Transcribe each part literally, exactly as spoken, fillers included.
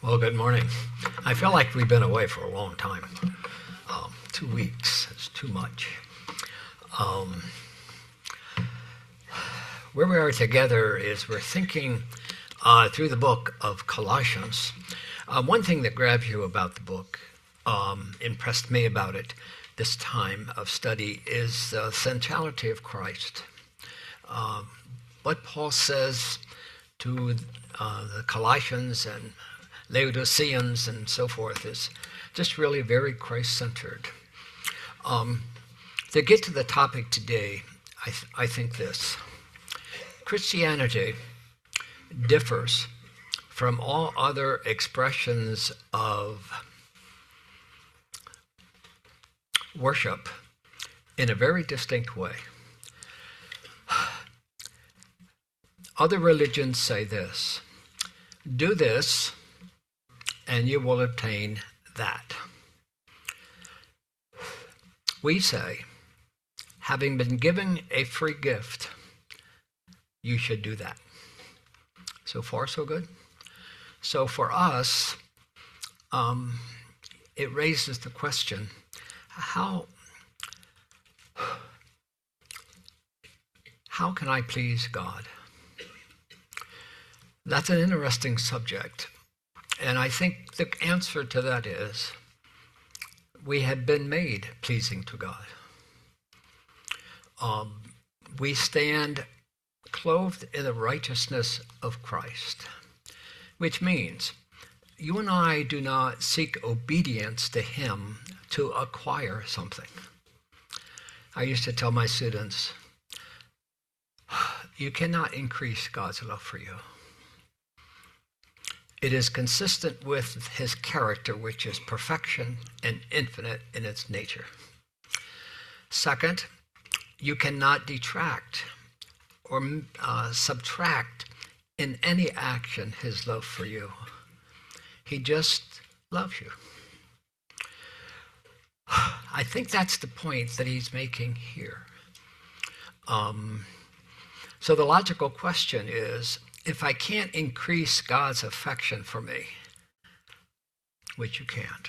Well, good morning. I feel like we've been away for a long time. Um, two weeks is too much. Um, where we are together is we're thinking uh, through the book of Colossians. Uh, one thing that grabs you about the book, um, impressed me about it this time of study, is the centrality of Christ. Uh, what Paul says to uh, the Colossians and Laodiceans and so forth is just really very Christ-centered. Um, to get to the topic today, I, th- I think this. Christianity differs from all other expressions of worship in a very distinct way. Other religions say this: do this, and you will obtain that. We say, having been given a free gift, you should do that. So far, so good. So for us, um, it raises the question, how, how can I please God? That's an interesting subject. And I think the answer to that is we have been made pleasing to God. Um, we stand clothed in the righteousness of Christ, which means you and I do not seek obedience to Him to acquire something. I used to tell my students, you cannot increase God's love for you. It is consistent with His character, which is perfection and infinite in its nature. Second, you cannot detract or uh, subtract in any action His love for you. He just loves you. I think that's the point that he's making here. Um, so the logical question is, if I can't increase God's affection for me, which you can't,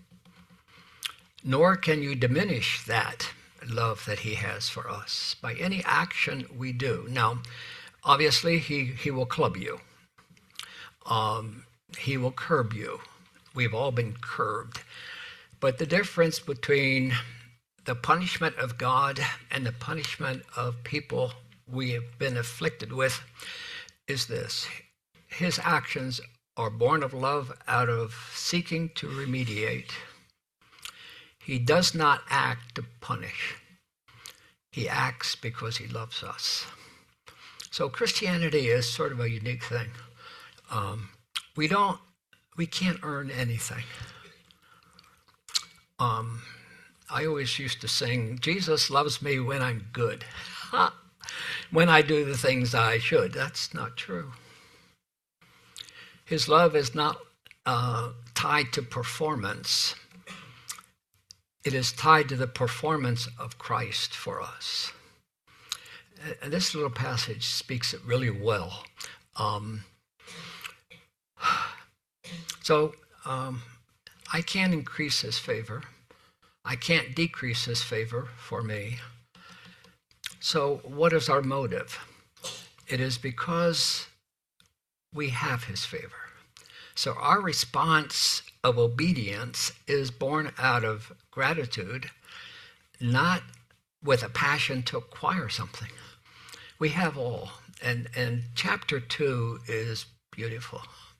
nor can you diminish that love that He has for us by any action we do. Now, obviously, He, he will club you. Um, he will curb you. We've all been curbed. But the difference between the punishment of God and the punishment of people we have been afflicted with is this: His actions are born of love out of seeking to remediate. He does not act to punish. He acts because He loves us. So Christianity is sort of a unique thing. Um, we don't, we can't earn anything. Um, I always used to sing, Jesus loves me when I'm good. When I do the things I should. That's not true. His love is not uh, tied to performance. It is tied to the performance of Christ for us. And this little passage speaks it really well. Um, so um, I can't increase His favor. I can't decrease His favor for me. So what is our motive? It is because we have His favor. So our response of obedience is born out of gratitude, not with a passion to acquire something. We have all. And, and chapter two is beautiful.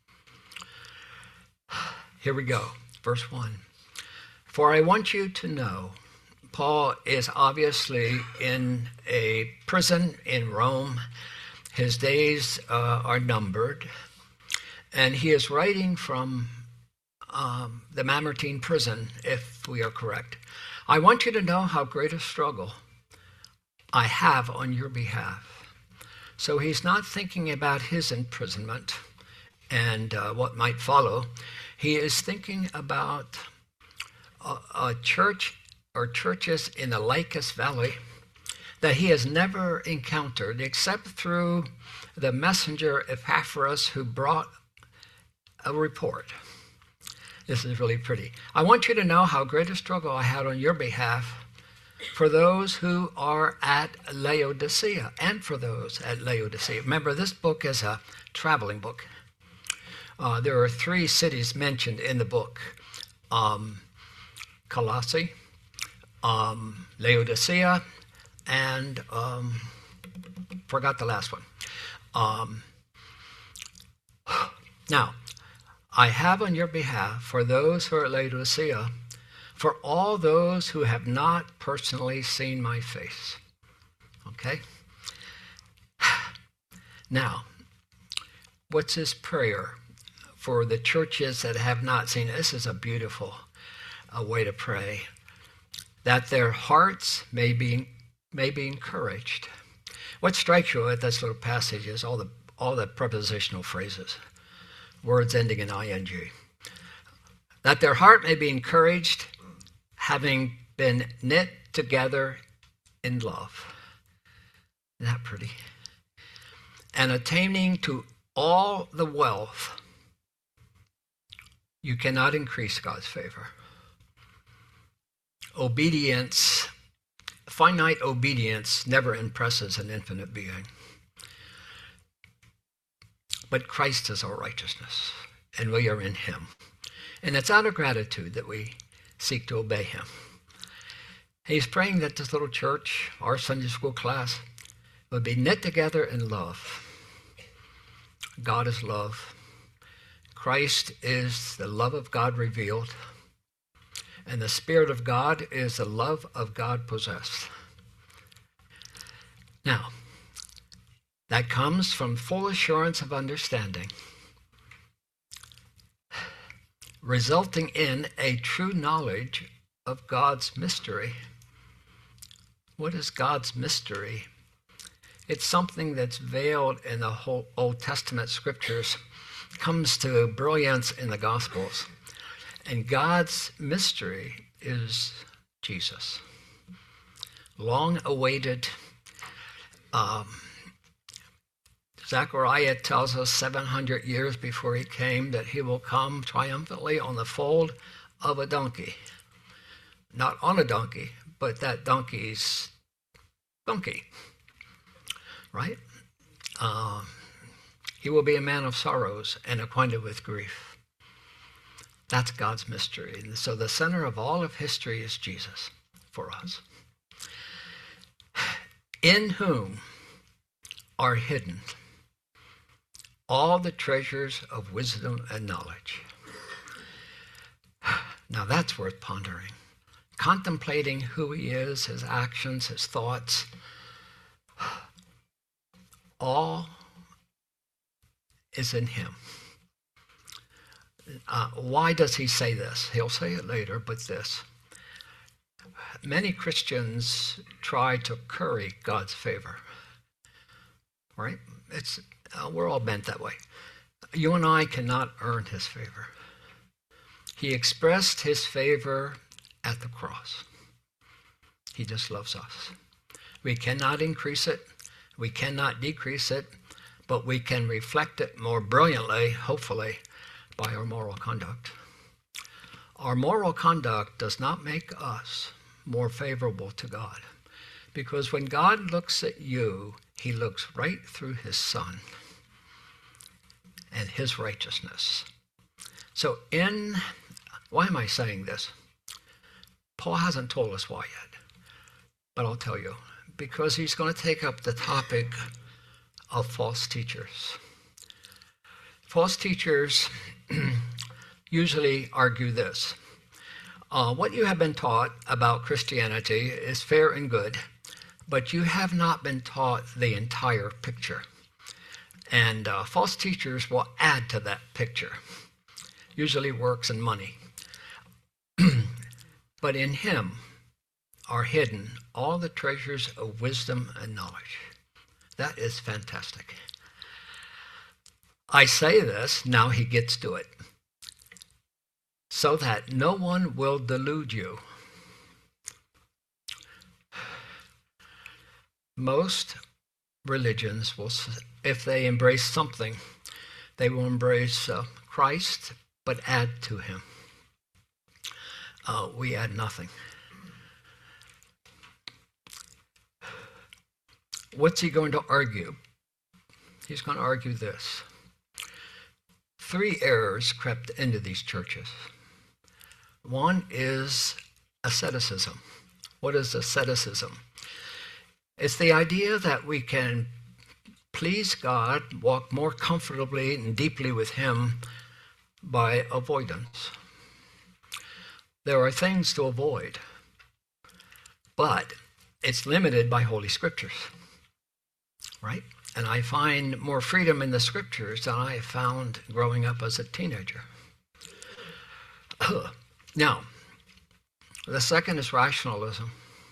Here we go. Verse one. For I want you to know, Paul is obviously in a prison in Rome. His days uh, are numbered. And he is writing from um, the Mamertine prison, if we are correct. I want you to know how great a struggle I have on your behalf. So he's not thinking about his imprisonment and uh, what might follow. He is thinking about a, a church or churches in the Lycus Valley that he has never encountered except through the messenger Epaphras, who brought a report. This is really pretty. I want you to know how great a struggle I had on your behalf for those who are at Laodicea and for those at Laodicea. Remember, this book is a traveling book. Uh, there are three cities mentioned in the book. Um, Colossae, um, Laodicea, and um, forgot the last one. Um, now, I have on your behalf for those who are at Laodicea, for all those who have not personally seen my face. Okay? Now, what's his prayer for the churches that have not seen it? This is a beautiful uh, way to pray. That their hearts may be, may be encouraged. What strikes you at this little passage is all the, all the prepositional phrases, words ending in ing. That their heart may be encouraged, having been knit together in love. Isn't that pretty? And attaining to all the wealth. You cannot increase God's favor. Obedience, finite obedience never impresses an infinite being. But Christ is our righteousness, and we are in him. And it's out of gratitude that we seek to obey him. He's praying that this little church, our Sunday school class, would be knit together in love. God is love. Christ is the love of God revealed. And the Spirit of God is the love of God possessed. Now, that comes from full assurance of understanding, resulting in a true knowledge of God's mystery. What is God's mystery? It's something that's veiled in the whole Old Testament scriptures, comes to brilliance in the Gospels. And God's mystery is Jesus. Long awaited. Um, Zechariah tells us seven hundred years before he came that he will come triumphantly on the fold of a donkey. Not on a donkey, but that donkey's donkey. Right? Uh, he will be a man of sorrows and acquainted with grief. That's God's mystery. And so the center of all of history is Jesus for us. In whom are hidden all the treasures of wisdom and knowledge. Now that's worth pondering. Contemplating who he is, his actions, his thoughts. All is in him. Uh, why does he say this? He'll say it later, but this. Many Christians try to curry God's favor. Right? It's uh, we're all bent that way. You and I cannot earn his favor. He expressed his favor at the cross. He just loves us. We cannot increase it. We cannot decrease it, but we can reflect it more brilliantly, hopefully, by our moral conduct. Our moral conduct does not make us more favorable to God, because when God looks at you, he looks right through his Son and his righteousness. So in, why am I saying this? Paul hasn't told us why yet, but I'll tell you, because he's going to take up the topic of false teachers. False teachers usually argue this. Uh, what you have been taught about Christianity is fair and good, but you have not been taught the entire picture. And uh, false teachers will add to that picture, usually works and money. But in him are hidden all the treasures of wisdom and knowledge. That is fantastic. I say this, now he gets to it, so that no one will delude you. Most religions will, if they embrace something, they will embrace uh, Christ, but add to him. Uh, we add nothing. What's he going to argue? He's going to argue this. Three errors crept into these churches. One is asceticism. What is asceticism? It's the idea that we can please God, walk more comfortably and deeply with him by avoidance. There are things to avoid, but it's limited by Holy Scriptures, right? And I find more freedom in the Scriptures than I found growing up as a teenager. Now, the second is rationalism.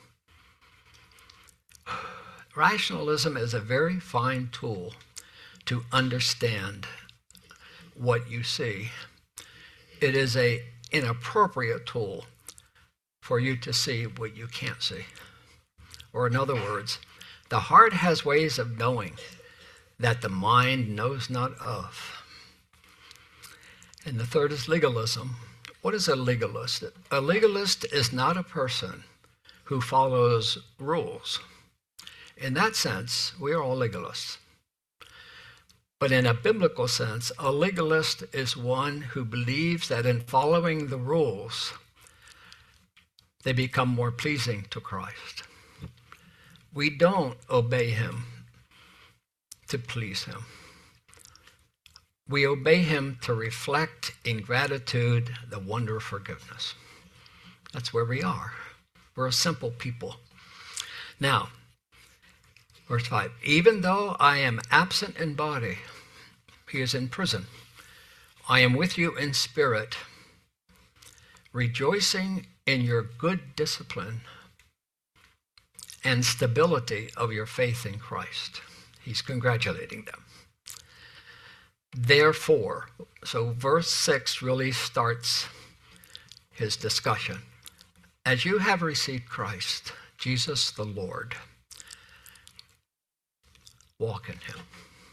Rationalism is a very fine tool to understand what you see. It is an inappropriate tool for you to see what you can't see. Or in other words, the heart has ways of knowing that the mind knows not of. And the third is legalism. What is a legalist? A legalist is not a person who follows rules. In that sense, we are all legalists. But in a biblical sense, a legalist is one who believes that in following the rules, they become more pleasing to Christ. We don't obey him to please him. We obey him to reflect in gratitude the wonder of forgiveness. That's where we are. We're a simple people. Now, verse five, even though I am absent in body, he is in prison, I am with you in spirit, rejoicing in your good discipline and stability of your faith in Christ. He's congratulating them. Therefore, so verse six really starts his discussion. As you have received Christ, Jesus the Lord, walk in him.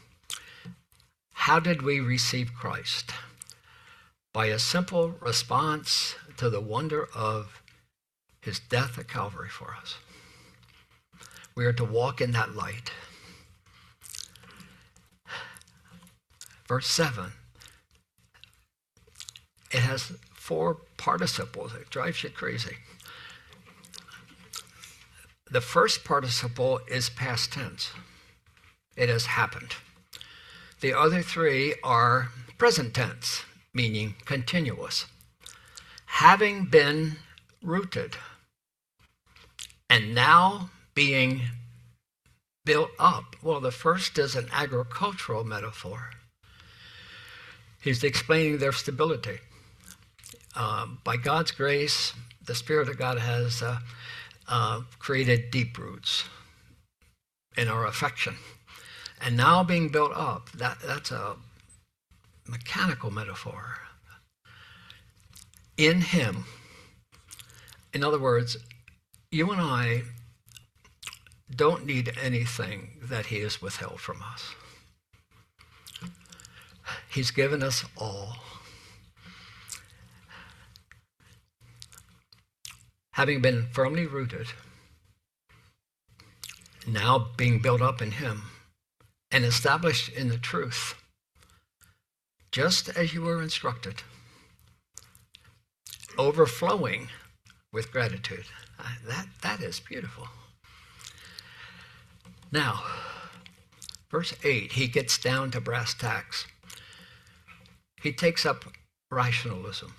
How did we receive Christ? By a simple response to the wonder of his death at Calvary for us. We are to walk in that light. Verse seven, it has four participles. It drives you crazy. The first participle is past tense. It has happened. The other three are present tense, meaning continuous. Having been rooted and now being built up. Well, the first is an agricultural metaphor. He's explaining their stability. Um, by God's grace, the Spirit of God has uh, uh, created deep roots in our affection. And now being built up, that, that's a mechanical metaphor. In him. In other words, you and I don't need anything that he has withheld from us. He's given us all. Having been firmly rooted, now being built up in him and established in the truth, just as you were instructed, overflowing with gratitude. That, that is beautiful. Now, verse eight, he gets down to brass tacks. He takes up rationalism.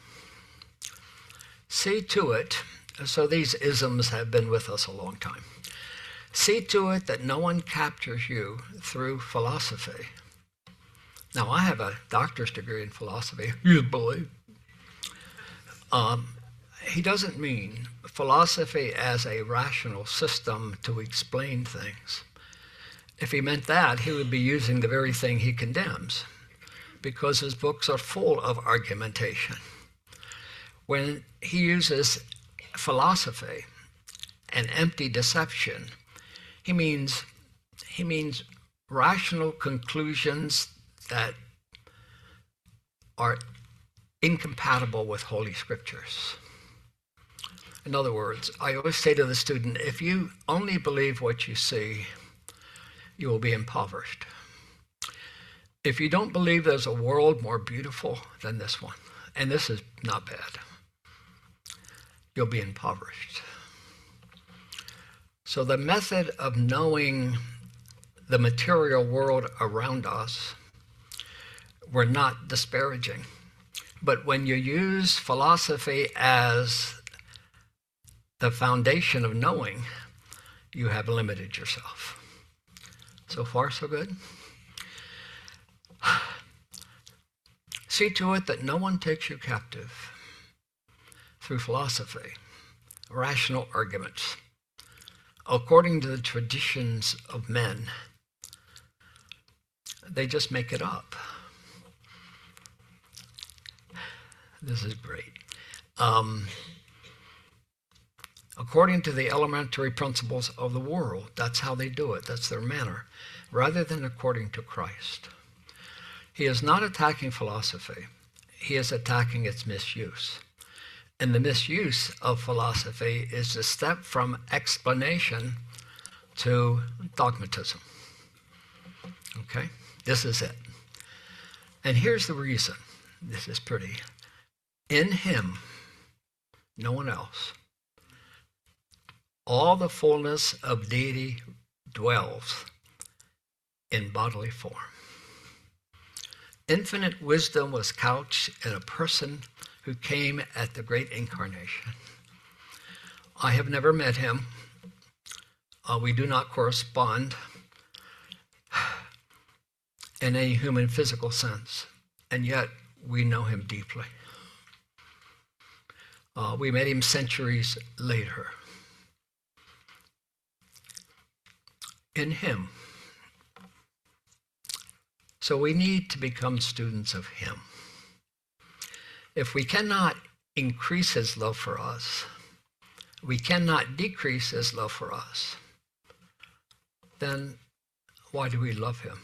See to it, so these isms have been with us a long time. See to it that no one captures you through philosophy. Now, I have a doctor's degree in philosophy, you believe. Um, he doesn't mean philosophy as a rational system to explain things. If he meant that, he would be using the very thing he condemns, because his books are full of argumentation. When he uses philosophy and empty deception, he means he means rational conclusions that are incompatible with Holy Scriptures. In other words, I always say to the student, if you only believe what you see, you will be impoverished. If you don't believe there's a world more beautiful than this one, and this is not bad, you'll be impoverished. So the method of knowing the material world around us, we're not disparaging. But when you use philosophy as the foundation of knowing, you have limited yourself. So far, so good. See to it that no one takes you captive through philosophy, rational arguments, according to the traditions of men. They just make it up. This is great. Um, according to the elementary principles of the world, that's how they do it. That's their manner, rather than according to Christ. He is not attacking philosophy. He is attacking its misuse. And the misuse of philosophy is the step from explanation to dogmatism. Okay? This is it. And here's the reason. This is pretty. In him, no one else, all the fullness of deity dwells in bodily form. Infinite wisdom was couched in a person who came at the great incarnation. I have never met him. Uh, we do not correspond in any human physical sense, and yet we know him deeply. Uh, we met him centuries later. In him. So we need to become students of him. If we cannot increase his love for us, we cannot decrease his love for us, then why do we love him?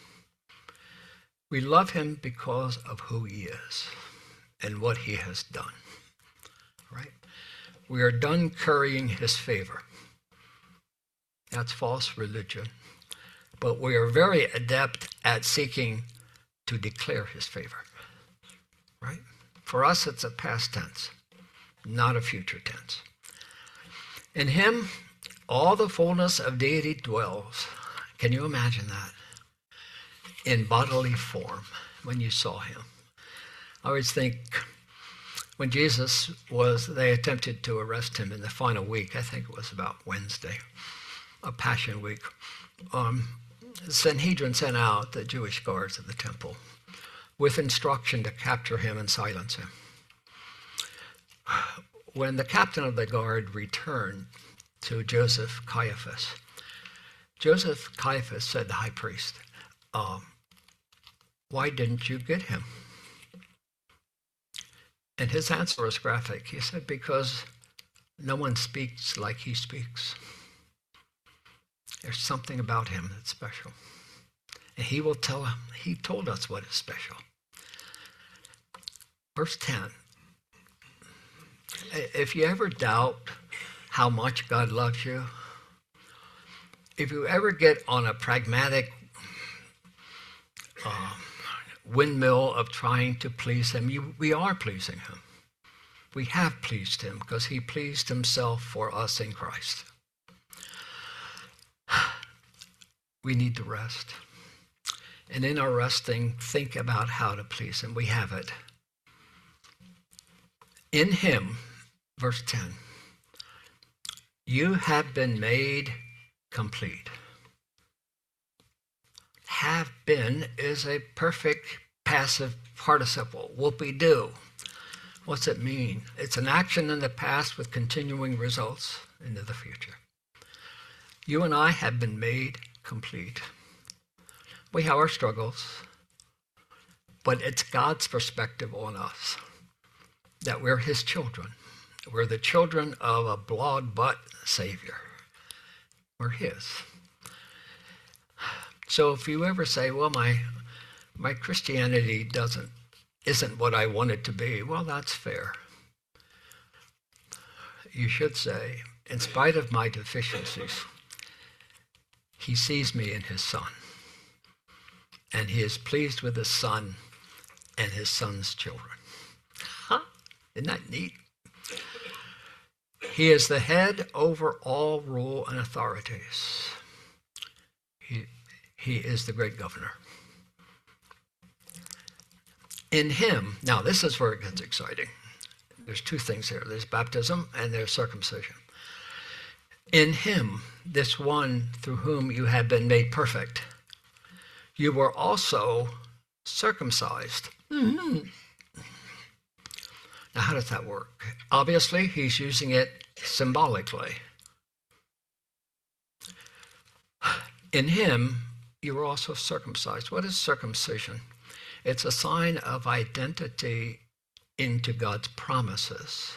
We love him because of who he is and what he has done. Right? We are done currying his favor. That's false religion. But we are very adept at seeking to declare his favor. Right? For us, it's a past tense, not a future tense. In him, all the fullness of deity dwells. Can you imagine that? In bodily form, when you saw him. I always think, when Jesus was, they attempted to arrest him in the final week, I think it was about Wednesday, a Passion Week. Um, the Sanhedrin sent out the Jewish guards of the temple with instruction to capture him and silence him. When the captain of the guard returned to Joseph Caiaphas, Joseph Caiaphas said to the high priest, um, why didn't you get him? And his answer was graphic. He said, because no one speaks like he speaks. There's something about him that's special. And he will tell him, he told us what is special. Verse ten. If you ever doubt how much God loves you, if you ever get on a pragmatic uh, windmill of trying to please him, you, we are pleasing him. We have pleased him because he pleased himself for us in Christ. We need to rest. And in our resting, think about how to please him. We have it. In him, verse ten, you have been made complete. Have been is a perfect passive participle, whoop-de-doo. What's it mean? It's an action in the past with continuing results into the future. You and I have been made complete. We have our struggles, but it's God's perspective on us, that we're his children. We're the children of a blood-bought Savior. We're his. So if you ever say, well, my my Christianity doesn't isn't what I want it to be. Well, that's fair. You should say, in spite of my deficiencies, he sees me in his Son. And he is pleased with his Son and his Son's children. Huh? Isn't that neat? He is the head over all rule and authorities. He, he is the great governor. In him, now this is where it gets exciting. There's two things here. There's baptism and there's circumcision. In him, this one through whom you have been made perfect, you were also circumcised. Mm-hmm. Now, how does that work? Obviously, he's using it symbolically. In him, you were also circumcised. What is circumcision? It's a sign of identity into God's promises.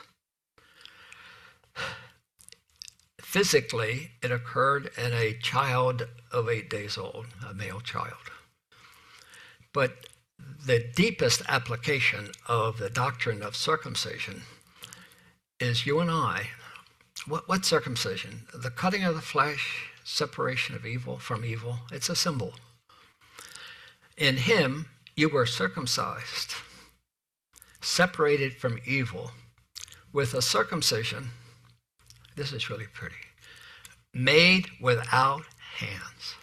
Physically, it occurred in a child of eight days old, a male child. But the deepest application of the doctrine of circumcision is you and I. What, what circumcision? The cutting of the flesh, separation of evil from evil. It's a symbol. In him, you were circumcised, separated from evil, with a circumcision, this is really pretty, made without hands.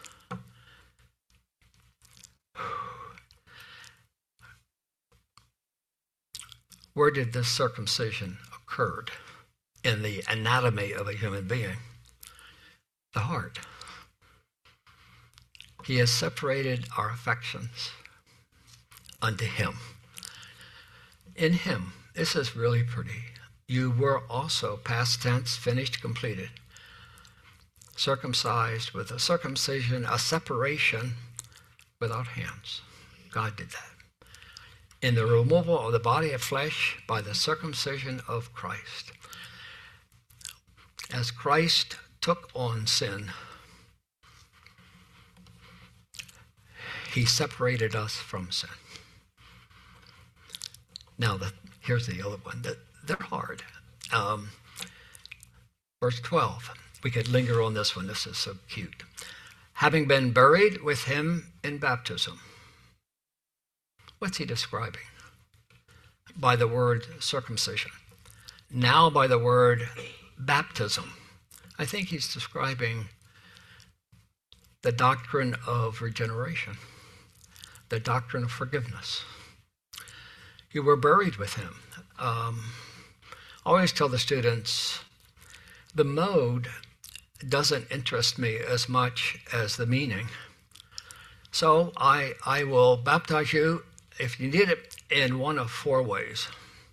Where did this circumcision occur in the anatomy of a human being? The heart. He has separated our affections unto him. In him, this is really pretty. You were also, past tense, finished, completed, circumcised with a circumcision, a separation without hands. God did that. In the removal of the body of flesh by the circumcision of Christ. As Christ took on sin, he separated us from sin. Now, the, here's the other one. The, they're hard. Um, verse twelve. We could linger on this one. This is so cute. Having been buried with him in baptism. What's he describing? By the word circumcision. Now by the word baptism. I think he's describing the doctrine of regeneration, the doctrine of forgiveness. You were buried with him. Um, I always tell the students, the mode doesn't interest me as much as the meaning. So I, I will baptize you, if you need it, in one of four ways.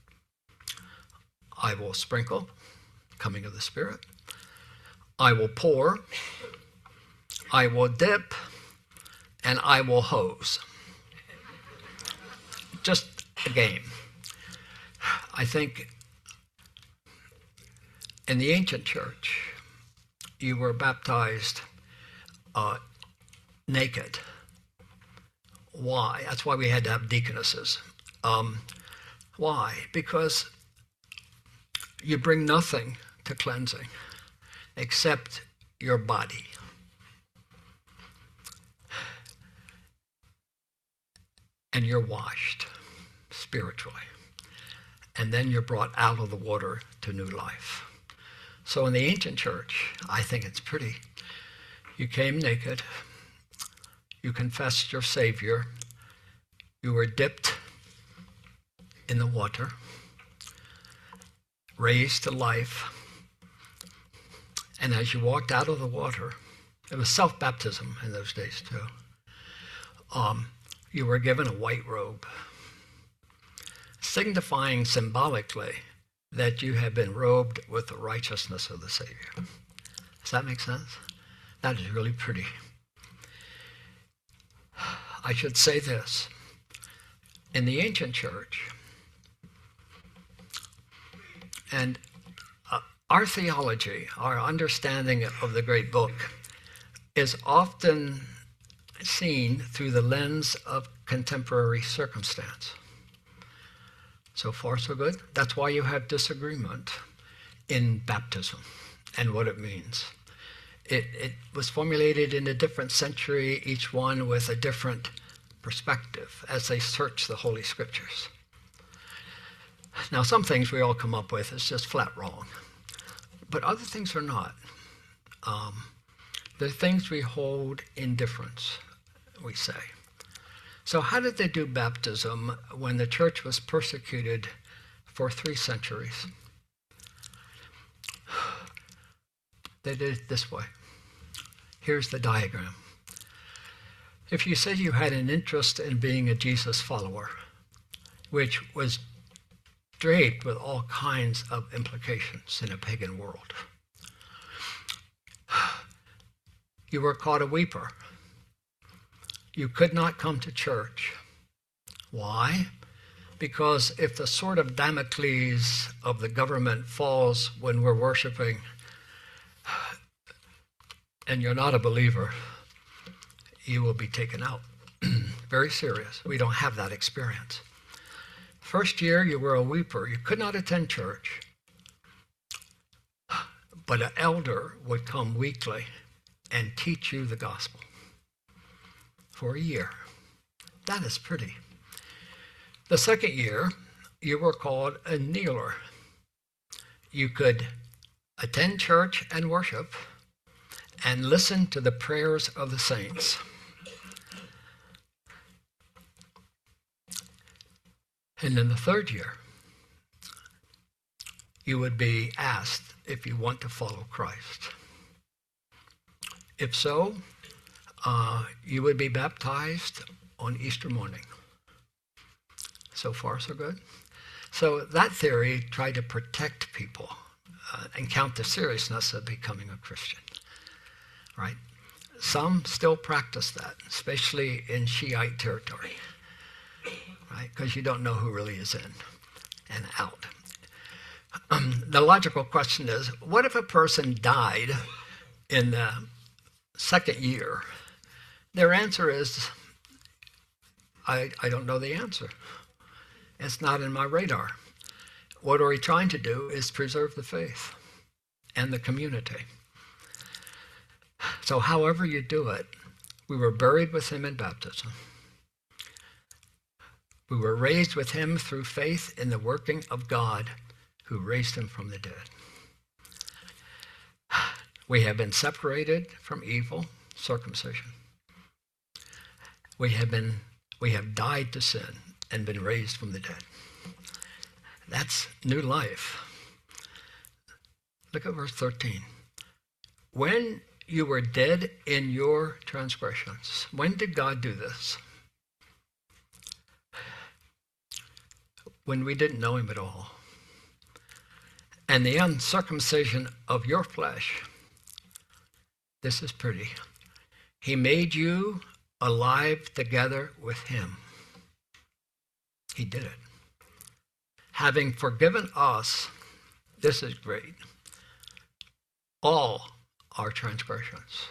I will sprinkle, coming of the Spirit. I will pour. I will dip. And I will hose. Just a game. I think in the ancient church, you were baptized uh, naked. Why? That's why we had to have deaconesses. Um, why? Because you bring nothing to cleansing except your body. And you're washed spiritually. And then you're brought out of the water to new life. So in the ancient church, I think it's pretty. You came naked. You confessed your Savior. You were dipped in the water, raised to life. And as you walked out of the water, it was self-baptism in those days too. Um, you were given a white robe, signifying symbolically that you have been robed with the righteousness of the Savior. Does that make sense? That is really pretty. I should say this. In the ancient church, and uh, our theology, our understanding of the great book, is often seen through the lens of contemporary circumstance. So far, so good. That's why you have disagreement in baptism and what it means. It, it was formulated in a different century, each one with a different perspective as they search the Holy Scriptures. Now, some things we all come up with is just flat wrong, but other things are not. Um, they're things we hold in difference, we say. So how did they do baptism when the church was persecuted for three centuries? They did it this way. Here's the diagram. If you said you had an interest in being a Jesus follower, which was draped with all kinds of implications in a pagan world, you were called a weeper. You could not come to church. Why? Because if the sword of Damocles of the government falls when we're worshiping, and you're not a believer, you will be taken out. Very serious. We don't have that experience. First year, you were a weeper. You could not attend church, but an elder would come weekly and teach you the gospel for a year. That is pretty. The second year, you were called a kneeler. You could attend church and worship and listen to the prayers of the saints. And in the third year, you would be asked if you want to follow Christ. If so, uh, you would be baptized on Easter morning. So far, so good. So that theory tried to protect people uh, and count the seriousness of becoming a Christian, right? Some still practice that, especially in Shiite territory, right? Because you don't know who really is in and out. Um, the logical question is, what if a person died in the second year? Their answer is, I, I don't know the answer. It's not in my radar. What are we trying to do is preserve the faith and the community. So however you do it, we were buried with him in baptism. We were raised with him through faith in the working of God who raised him from the dead. We have been separated from evil, circumcision. We have been, we have died to sin and been raised from the dead. That's new life. Look at verse thirteen. When you were dead in your transgressions, when did God do this? When we didn't know him at all. And the uncircumcision of your flesh, this is pretty. He made you alive together with him. He did it. Having forgiven us, this is great, all our transgressions.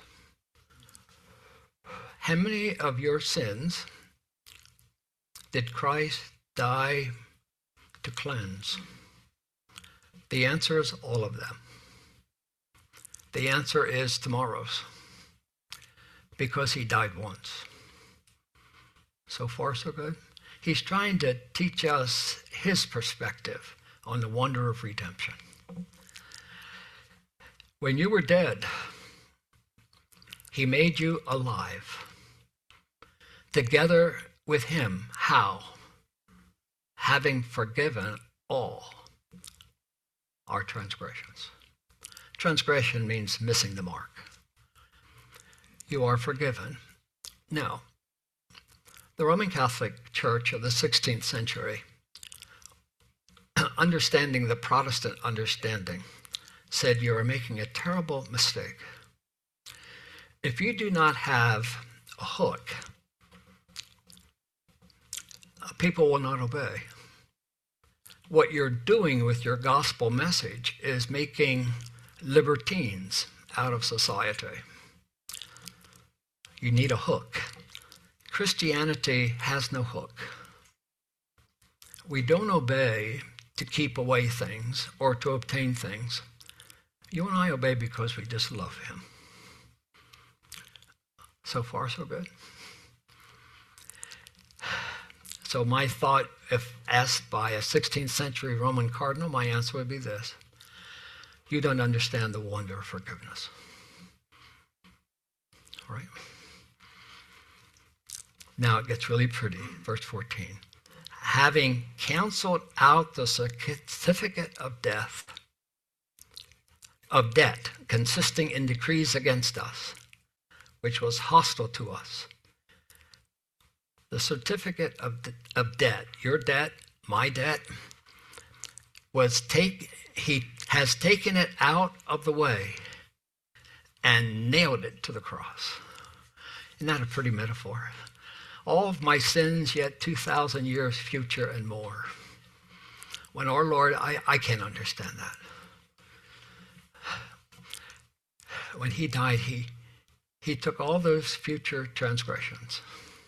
How many of your sins did Christ die to cleanse? The answer is all of them. The answer is tomorrow's, because he died once. So far, so good. He's trying to teach us his perspective on the wonder of redemption. When you were dead, he made you alive together with him. How? Having forgiven all our transgressions. Transgression means missing the mark. You are forgiven. Now, the Roman Catholic Church of the sixteenth century, understanding the Protestant understanding, said you are making a terrible mistake. If you do not have a hook, people will not obey. What you're doing with your gospel message is making libertines out of society. You need a hook. Christianity has no hook. we don't obey to keep away things or to obtain things. You and I obey because we just love him. So far, so good. So my thought, if asked by a sixteenth century Roman cardinal, my answer would be this. You don't understand the wonder of forgiveness. All right? Now it gets really pretty. Verse fourteen. Having canceled out the certificate of death, of debt, consisting in decrees against us, which was hostile to us. The certificate of, de- of debt, your debt, my debt, was take, he has taken it out of the way and nailed it to the cross. Isn't that a pretty metaphor? All of my sins, yet two thousand years future and more. When our Lord, I, I can't understand that. When he died, he, he took all those future transgressions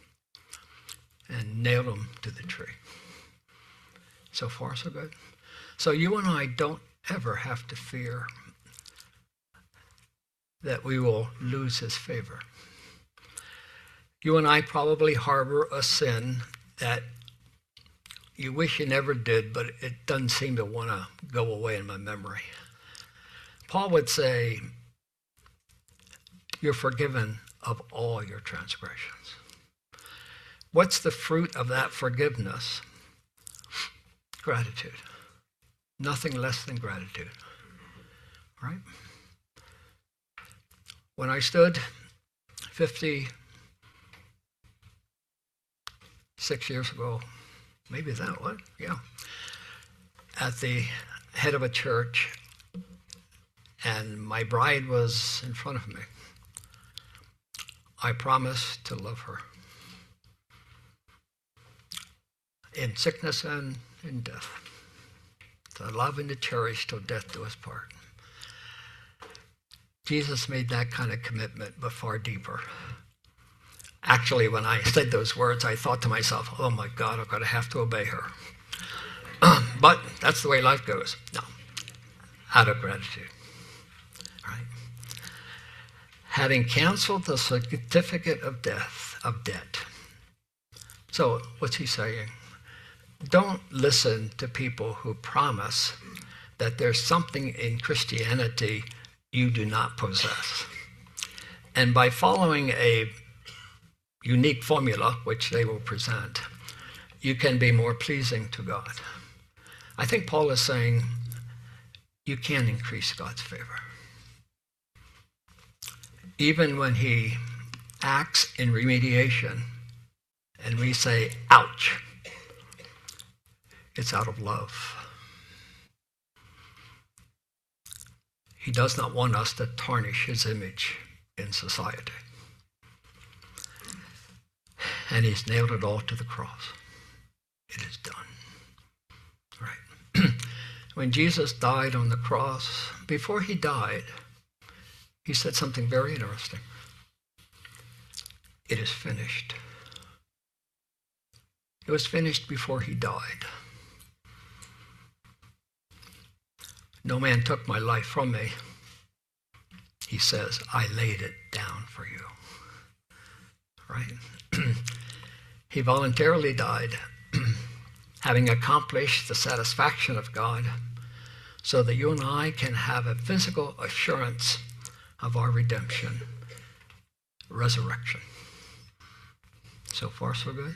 and nailed them to the tree. So far, so good. So you and I don't ever have to fear that we will lose his favor. You and I probably harbor a sin that you wish you never did, but it doesn't seem to want to go away in my memory. Paul would say, you're forgiven of all your transgressions. What's the fruit of that forgiveness? Gratitude. Nothing less than gratitude. Right? When I stood fifty-six years ago, maybe that one, yeah, at the head of a church, and my bride was in front of me, I promised to love her. In sickness and in death. To love and to cherish till death do us part. Jesus made that kind of commitment, but far deeper. Actually, when I said those words, I thought to myself, oh my God, I'm going to have to obey her. But that's the way life goes. No, out of gratitude. All right. Having canceled the certificate of death, of debt. So what's he saying? Don't listen to people who promise that there's something in Christianity you do not possess. And by following a unique formula, which they will present, you can be more pleasing to God. I think Paul is saying you can increase God's favor. Even when he acts in remediation and we say, ouch, it's out of love. He does not want us to tarnish his image in society. And he's nailed it all to the cross. It is done. Right. When Jesus died on the cross, before he died, he said something very interesting. It is finished. It was finished before he died. No man took my life from me. He says, I laid it down for you. Right? He voluntarily died, having accomplished the satisfaction of God, so that you and I can have a physical assurance of our redemption, resurrection. So far, so good.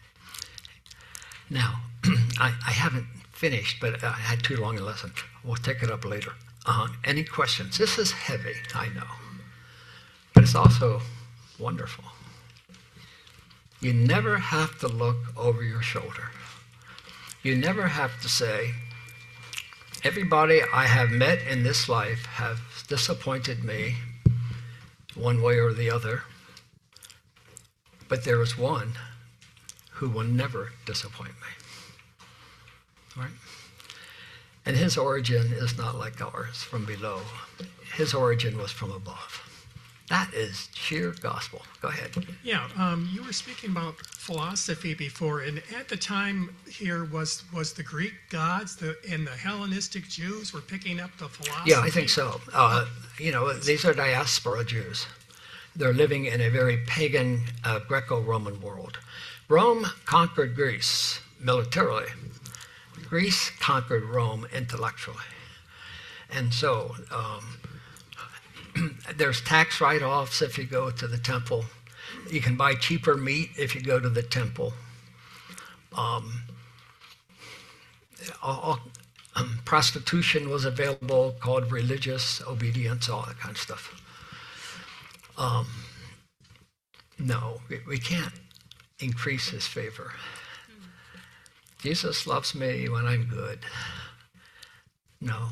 Now, I, I haven't finished, but I had too long a lesson. We'll take it up later. Uh, any questions? This is heavy, I know, but it's also wonderful. You never have to look over your shoulder. You never have to say, everybody I have met in this life have disappointed me one way or the other, but there is one who will never disappoint me. Right? And his origin is not like ours, from below. His origin was from above. That is sheer gospel. Go ahead. Yeah, um, you were speaking about philosophy before, and at the time here was was the Greek gods the, and the Hellenistic Jews were picking up the philosophy? Yeah, I think so. Uh, you know, these are diaspora Jews. They're living in a very pagan uh, Greco-Roman world. Rome conquered Greece militarily. Greece conquered Rome intellectually. And so um, there's tax write-offs if you go to the temple. You can buy cheaper meat if you go to the temple. Um, all, um, prostitution was available, called religious obedience, all that kind of stuff. Um, no, we, we can't increase his favor. Jesus loves me when I'm good. No.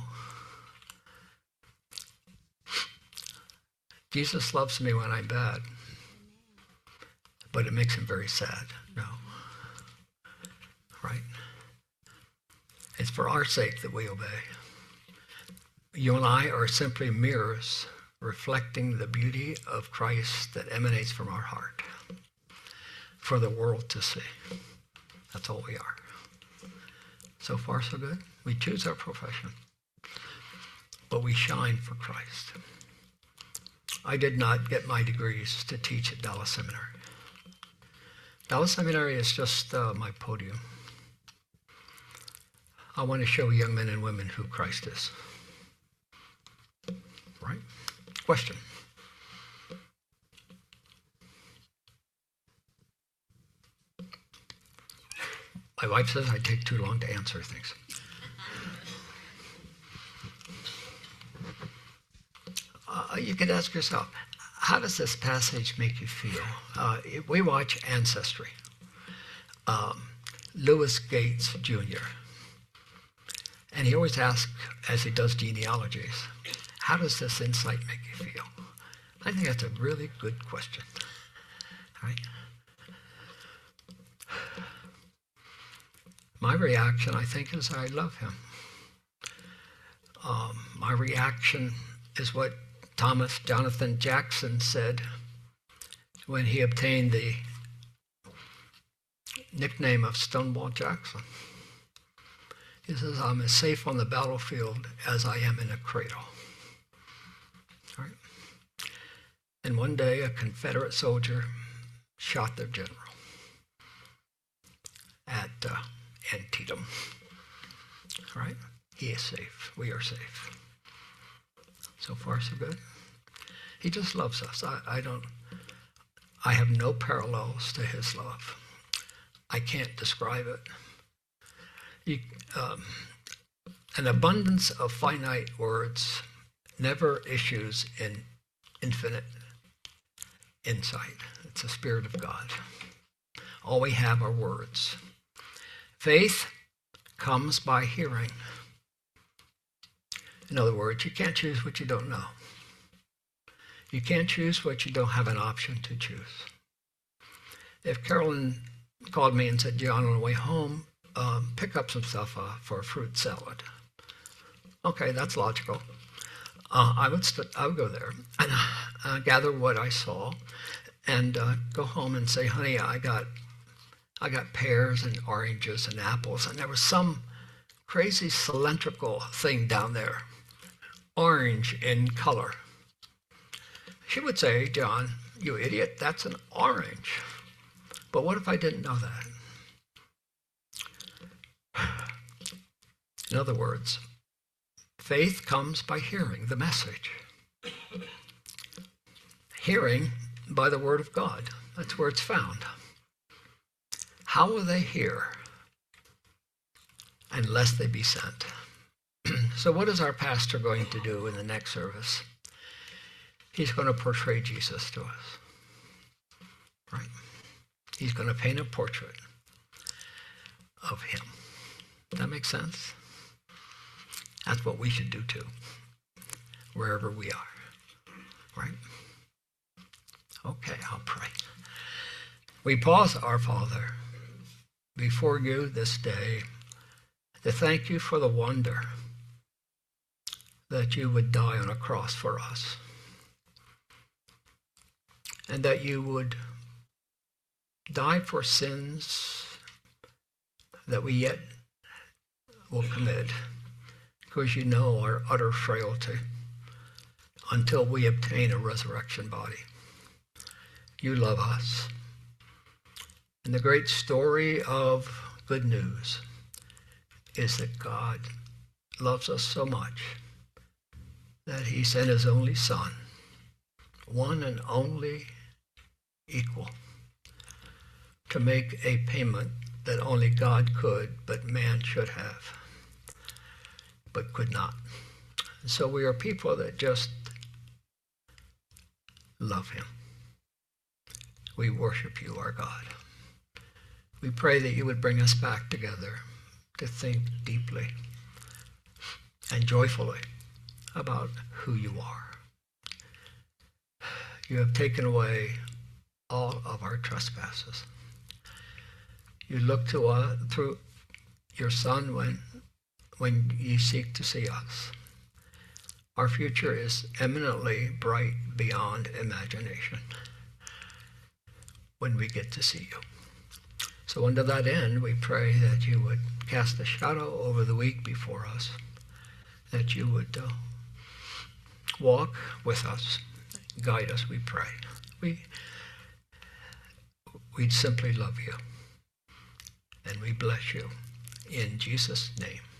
Jesus loves me when I'm bad, but it makes him very sad. No. Right? It's for our sake that we obey. You and I are simply mirrors reflecting the beauty of Christ that emanates from our heart for the world to see. That's all we are. So far, so good. We choose our profession, but we shine for Christ. I did not get my degrees to teach at Dallas Seminary. Dallas Seminary is just uh, my podium. I want to show young men and women who Christ is. Right? Question. My wife says I take too long to answer things. Uh, you could ask yourself, how does this passage make you feel? Uh, we watch Ancestry. Um, Lewis Gates Junior And he always asks, as he does genealogies, how does this insight make you feel? I think that's a really good question. Right? My reaction, I think, is I love him. Um, my reaction is what Thomas Jonathan Jackson said when he obtained the nickname of Stonewall Jackson. He says, I'm as safe on the battlefield as I am in a cradle. Right? And one day a Confederate soldier shot their general at uh, Antietam. Right? He is safe. We are safe. So far, so good. He just loves us. I, I don't, I have no parallels to his love. I can't describe it. You, um, an abundance of finite words never issues in infinite insight. It's the Spirit of God. All we have are words. Faith comes by hearing. In other words, you can't choose what you don't know. You can't choose what you don't have an option to choose. If Carolyn called me and said, John, on the way home, um, pick up some stuff uh, for a fruit salad. Okay, that's logical. Uh, I would st- I would go there and uh, gather what I saw and uh, go home and say, honey, I got I got pears and oranges and apples, and there was some crazy cylindrical thing down there, orange in color. She would say, John, you idiot, that's an orange. But what if I didn't know that? In other words, faith comes by hearing the message. Hearing by the word of God. That's where it's found. How will they hear unless they be sent? So what is our pastor going to do in the next service? He's going to portray Jesus to us. Right? He's going to paint a portrait of him. Does that make sense? That's what we should do too, wherever we are. Right? Okay, I'll pray. We pause, our Father, before you this day to thank you for the wonder that you would die on a cross for us. and that you would die for sins that we yet will commit, because you know our utter frailty until we obtain a resurrection body. You love us. And the great story of good news is that God loves us so much that he sent his only Son, one and only equal, to make a payment that only God could, but man should have, but could not. And so we are people that just love him. We worship you, our God. We pray that you would bring us back together to think deeply and joyfully about who you are. You have taken away all of our trespasses. You look to us through your Son when, when you seek to see us. Our future is eminently bright beyond imagination when we get to see you. So unto that end, we pray that you would cast a shadow over the week before us, that you would uh, walk with us, guide us, we pray. We, we'd simply love you, and we bless you in Jesus' name.